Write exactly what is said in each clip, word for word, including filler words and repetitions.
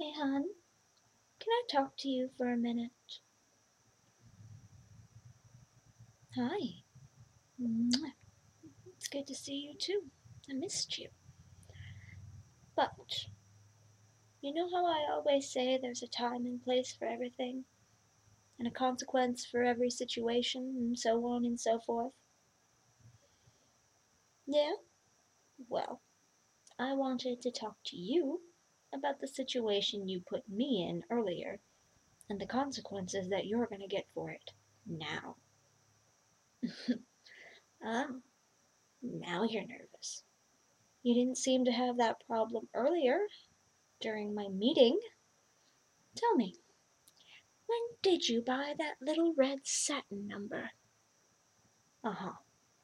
Hey, hon, can I talk to you for a minute? Hi. Mwah. It's good to see you too. I missed you. But, you know how I always say there's a time and place for everything, and a consequence for every situation, and so on and so forth? Yeah? Well, I wanted to talk to you about the situation you put me in earlier, and the consequences that you're gonna get for it now. Ah, now you're nervous. You didn't seem to have that problem earlier during my meeting. Tell me, when did you buy that little red satin number? Uh-huh.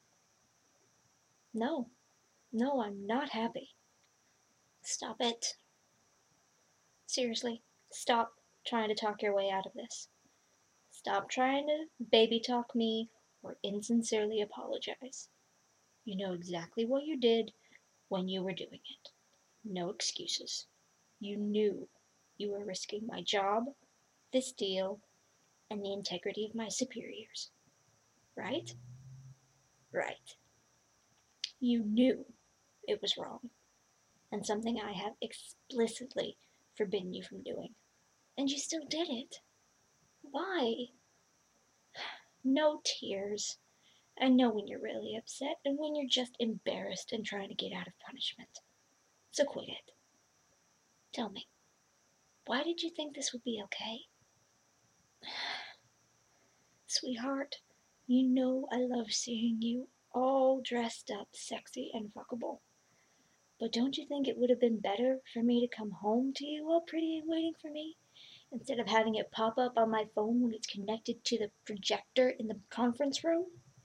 No, no, I'm not happy. Stop it. Seriously, stop trying to talk your way out of this. Stop trying to baby talk me or insincerely apologize. You know exactly what you did when you were doing it. No excuses. You knew you were risking my job, this deal, and the integrity of my superiors. Right? Right. You knew it was wrong, and something I have explicitly forbidden you from doing. And you still did it. Why? No tears. I know when you're really upset and when you're just embarrassed and trying to get out of punishment. So quit it. Tell me, why did you think this would be okay? Sweetheart, you know I love seeing you all dressed up, sexy, and fuckable. But don't you think it would have been better for me to come home to you all pretty and waiting for me, instead of having it pop up on my phone when it's connected to the projector in the conference room?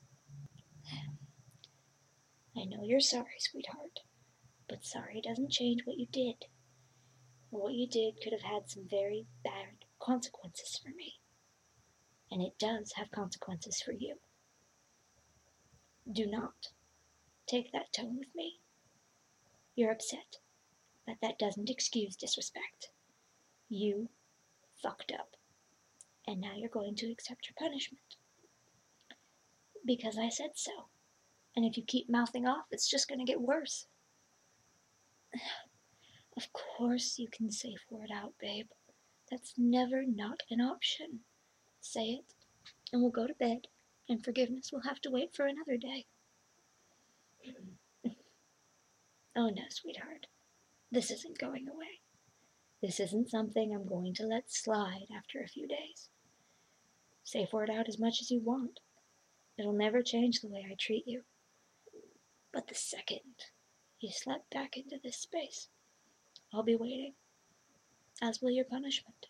I know you're sorry, sweetheart, but sorry doesn't change what you did. What you did could have had some very bad consequences for me. And it does have consequences for you. Do not take that tone with me. You're upset, but that doesn't excuse disrespect. You fucked up, and now you're going to accept your punishment. Because I said so. And if you keep mouthing off, it's just gonna get worse. Of course you can safe word out, babe. That's never not an option. Say it, and we'll go to bed, and forgiveness will have to wait for another day. Oh no, sweetheart. This isn't going away. This isn't something I'm going to let slide after a few days. Safe word out as much as you want. It'll never change the way I treat you. But the second you slip back into this space, I'll be waiting, as will your punishment.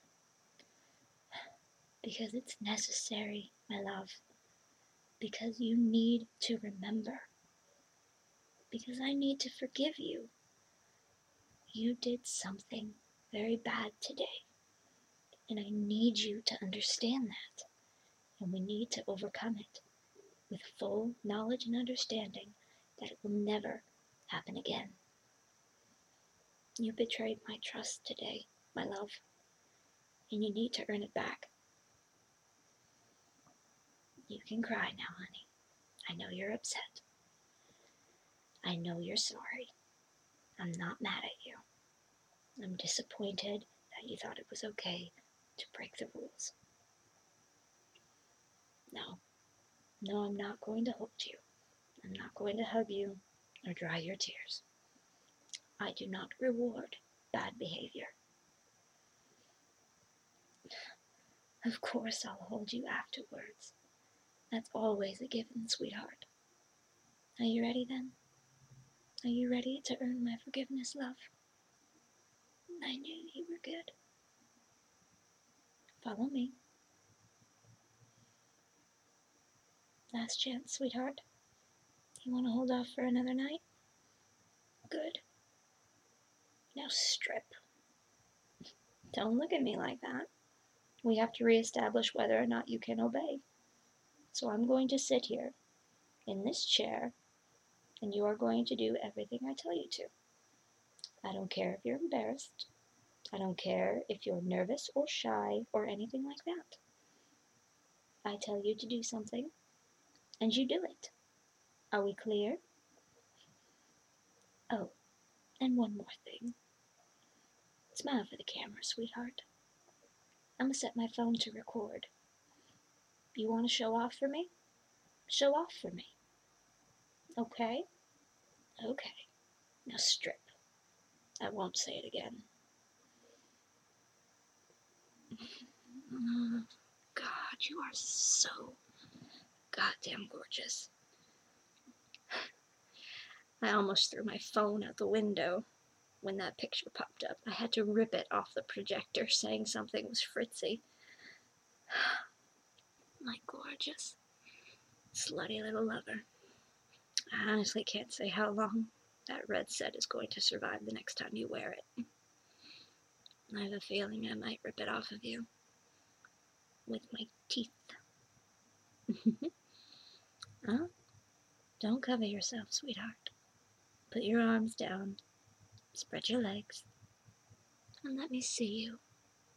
Because it's necessary, my love. Because you need to remember. Because I need to forgive you. You did something very bad today, and I need you to understand that. And we need to overcome it with full knowledge and understanding that it will never happen again. You betrayed my trust today, my love, and you need to earn it back. You can cry now, honey. I know you're upset. I know you're sorry. I'm not mad at you. I'm disappointed that you thought it was okay to break the rules. No, no, I'm not going to hold you. I'm not going to hug you or dry your tears. I do not reward bad behavior. Of course I'll hold you afterwards. That's always a given, sweetheart. Are you ready then? Are you ready to earn my forgiveness, love? I knew you were good. Follow me. Last chance, sweetheart. You want to hold off for another night? Good. Now strip. Don't look at me like that. We have to reestablish whether or not you can obey. So I'm going to sit here, in this chair, and you are going to do everything I tell you to. I don't care if you're embarrassed. I don't care if you're nervous or shy or anything like that. I tell you to do something, and you do it. Are we clear? Oh, and one more thing. Smile for the camera, sweetheart. I'm gonna set my phone to record. You want to show off for me? Show off for me. Okay? Okay. Now strip. I won't say it again. Oh, God, you are so goddamn gorgeous. I almost threw my phone out the window when that picture popped up. I had to rip it off the projector saying something was fritzy. My gorgeous, slutty little lover. I honestly can't say how long that red set is going to survive the next time you wear it. I have a feeling I might rip it off of you with my teeth. Huh? Don't cover yourself, sweetheart. Put your arms down, spread your legs, and let me see you.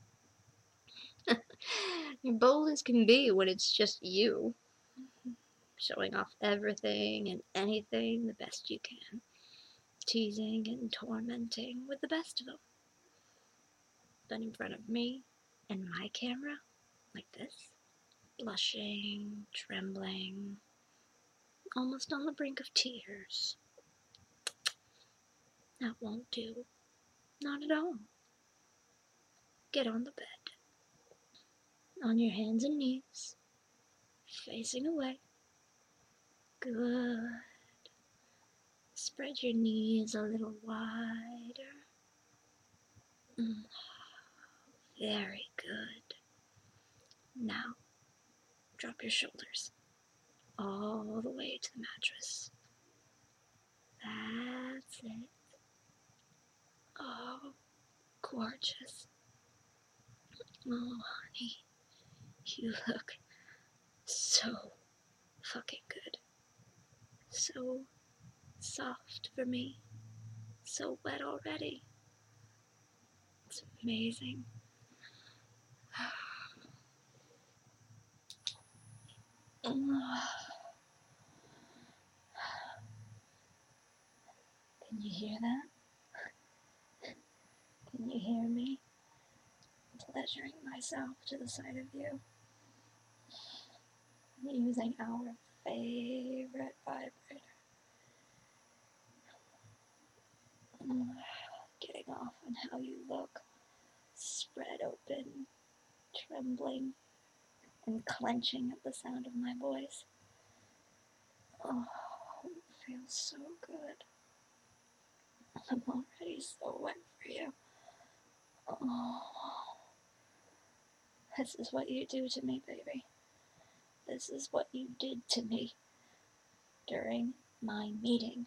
You're bold as can be when it's just you, showing off everything and anything the best you can, teasing and tormenting with the best of them. But in front of me and my camera, like this, blushing, trembling, almost on the brink of tears. That won't do. Not at all. Get on the bed. On your hands and knees, facing away. Good. Spread your knees a little wider. Mm. Very good. Now, drop your shoulders all the way to the mattress. That's it. Oh, gorgeous. Oh, honey, you look so fucking good. So soft for me. So wet already. It's amazing. Can you hear that? Can you hear me? Pleasuring myself to the sight of you. Using our favorite vibrator. Getting off on how you look. Spread open, trembling, and clenching at the sound of my voice. Oh, it feels so good. I'm already so wet for you. Oh, this is what you do to me, baby. This is what you did to me during my meeting.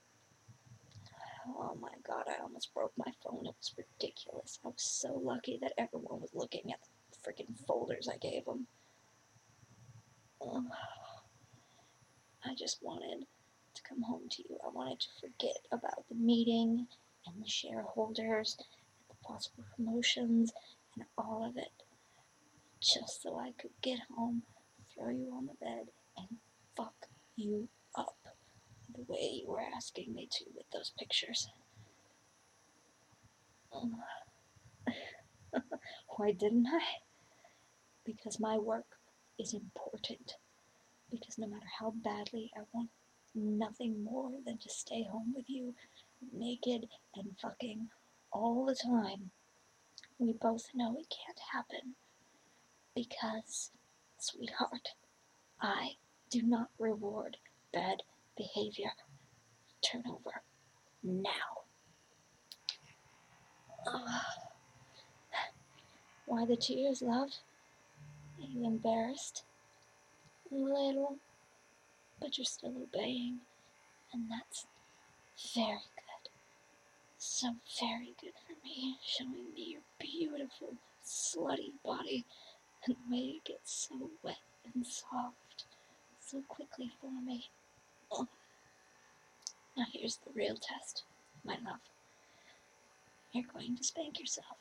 Oh my God, I almost broke my phone. It was ridiculous. I was so lucky that everyone was looking at the freaking folders I gave them. Oh, I just wanted to come home to you. I wanted to forget about the meeting and the shareholders and the possible promotions and all of it, just so I could get home, throw you on the bed, and fuck you up the way you were asking me to with those pictures. Why didn't I? Because my work is important. Because no matter how badly I want nothing more than to stay home with you, naked and fucking all the time, we both know it can't happen. Because, sweetheart, I do not reward bad behavior. Turn over now. Uh, why the tears, love? Are you embarrassed? A little, but you're still obeying, and that's very good. So very good for me, showing me your beautiful, slutty body, and the way it gets so wet and soft so quickly for me. Oh. Now here's the real test, my love. You're going to spank yourself.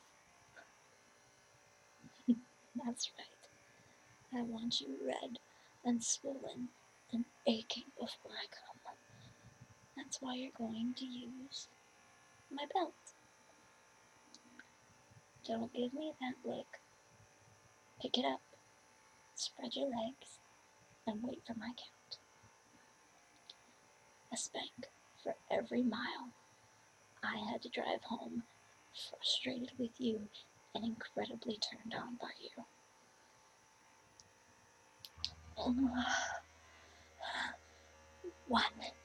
That's right. I want you red and swollen and aching before I come. That's why you're going to use my belt. Don't give me that look. Pick it up, spread your legs, and wait for my count. A spank for every mile I had to drive home, frustrated with you and incredibly turned on by you. One.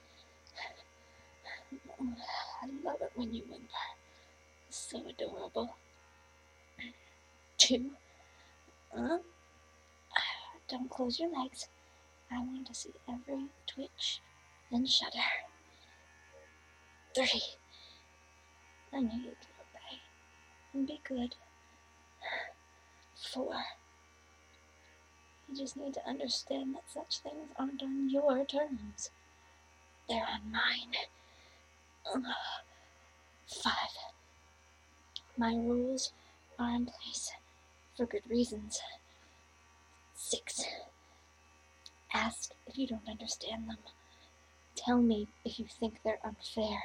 I love it when you whimper. So adorable. Two. Uh, don't close your legs. I want to see every twitch and shudder. Three. I know you can obey and be good. Four. You just need to understand that such things aren't on your terms. They're on mine. Five. My rules are in place for good reasons. Six. Ask if you don't understand them. Tell me if you think they're unfair.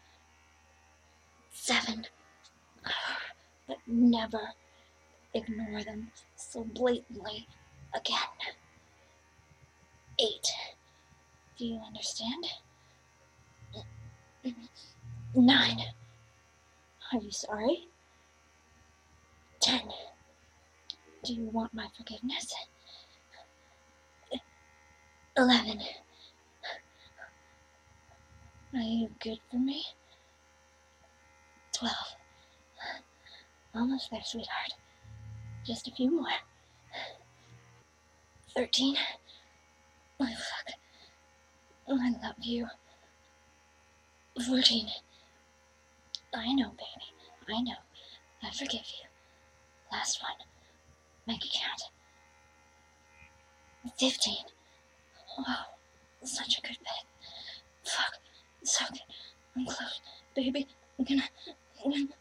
Seven. But never ignore them so blatantly again. Eight. Do you understand? Nine. Are you sorry? Ten. Do you want my forgiveness? Eleven. Are you good for me? Twelve. Almost there, sweetheart. Just a few more. Thirteen. Oh, fuck. I love you. Fourteen. I know, baby. I know. I forgive you. Last one. Make it count. Fifteen. Oh, such a good bed. Fuck. So good. I'm close. Baby, I'm gonna... I'm gonna...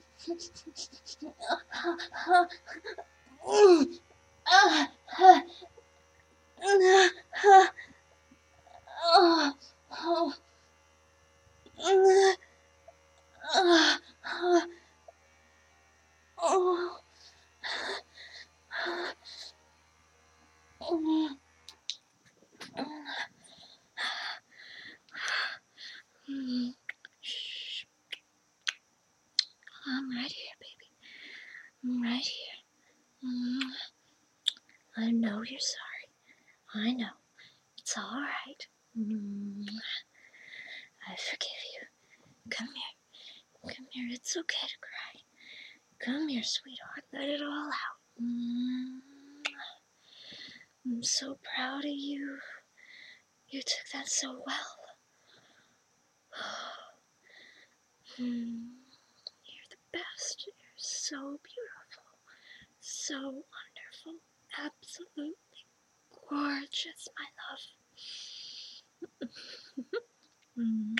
Shh. I'm right here, baby. I'm right here. Mm. I know you're sorry. I know. It's all right. Mm. I forgive you. Come here. Come here. It's okay to cry. Come here, sweetheart. Let it all out. Mm. I'm so proud of you. You took that so well. Mm. You're the best. You're so beautiful. So wonderful. Absolutely gorgeous, my love. mm.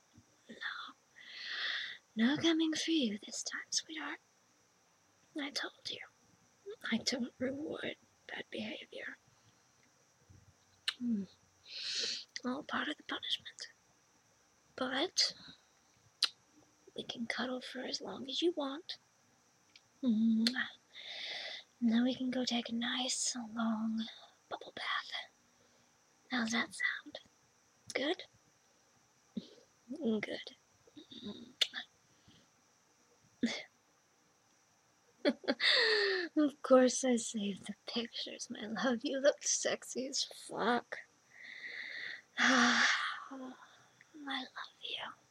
No. No coming for you this time, sweetheart. I told you. I don't reward bad behavior. Mm. All part of the punishment. But we can cuddle for as long as you want. Mm. And then we can go take a nice, long bubble bath. How's that sound? Good? Good. Of course I saved the pictures, my love. You look sexy as fuck. I love you.